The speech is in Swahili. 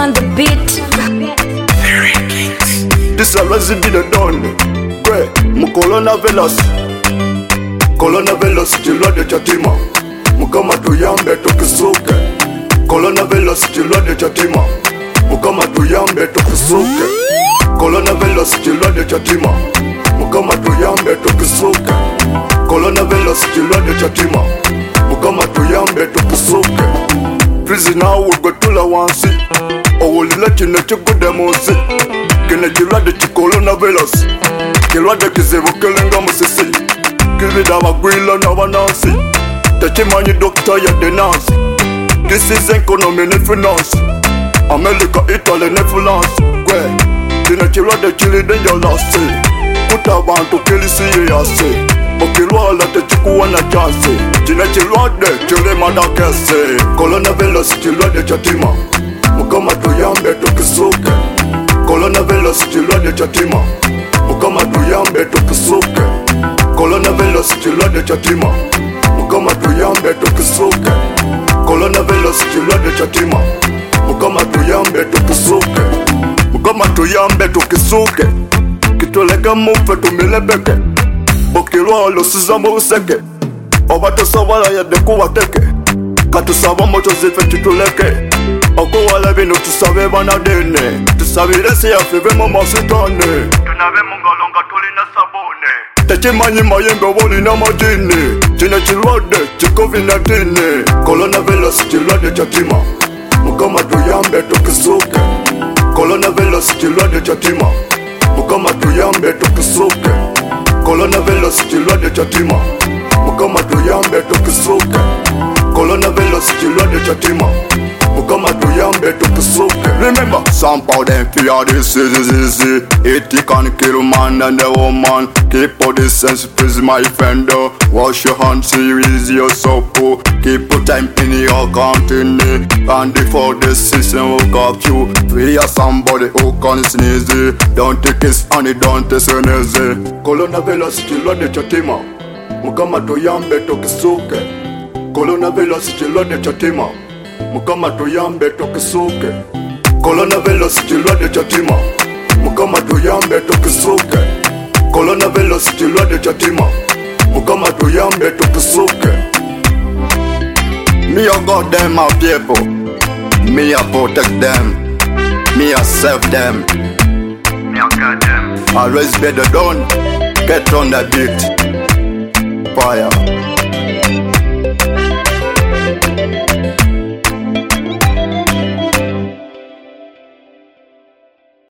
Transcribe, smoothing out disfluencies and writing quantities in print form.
on the beat. This always be the done. Kwe, mukolona velos. Kolona velos, chilwa de chatima. Mukama tuyambe tukisuke. Kolona velos, chilwa de chatima. Mukama tuyambe tukisuke. Kolona velos, chilwa de chatima. Mukama tuyambe tukisuke. Kolona velos, chilwa de chatima. Mukama tuyambe tukisuke. Prisoner ugotula wansi. Owulila chine chikude muzi. Kene chilwade chikolona velos. Kilwade kizibu kilinga musisi. Kibida magwilo na wanansi. Techimanyi doctor ya denansi. This is economy and finance. America, Italy and France. Kwe, chine chilwade chili denja lasi. Kuta bantu kilisi yasi. Okilwala techikuwa na chansi. Chine chilwade chili madakese. Kolona velos chilwade chatima. Mukama tuyambe tukisuke. Kolona velos chilwade chatima. Mukama tuyambe tukisuke. Kolona velos chilwade chatima. Mukama tuyambe tukisuke. Kolona velos chilwade chatima. Mukama tuyambe tukisuke. Mukama tuyambe tukisuke. Kitoleka mufe tumilebeke. Okilwalo sizambo useke. Obato sabala ya deku wateke. Katusaba moto zife chituleke. Okuwala bino tusabe banadene. Tusabire siya five mama sitane. Tunabe mungalonga tulina sabone. Techimanyi mayembe woli na majini. Chine chilwade chikovi na tine. Kolona velos chilwade chatima. Mukama tuyambe tukisuke. Kolona velos chilwade chatima. Mukama tuyambe tukisuke. Kolona velos chilwade chatima. Mukama tuyambe tukisuke. Kolona velos chilwade chatima. Mukama tuyambe tukisuke. Remember, some of them fear this is easy. It can kill man and a woman. Keep all this sense, please my friend. Wash your hands, you ease your soap. Keep your time in your continent. And before the system will curb you, we are somebody who can sneeze. Don't take kiss and don't sneeze. Kolona velos chilwade chatima. Mukama tuyambe tukisuke. Kolona velos chilwade chatima. Mukama tuyambe tukisuke. Kolona velos chilwade chatima. Mukama tuyambe tukisuke. Kolona velos chilwade chatima. Mukama tuyambe tukisuke. Me a God them my people. Me a protect them. Me a save them. Me a guide them. Always be the done. Get on the beat. Fire.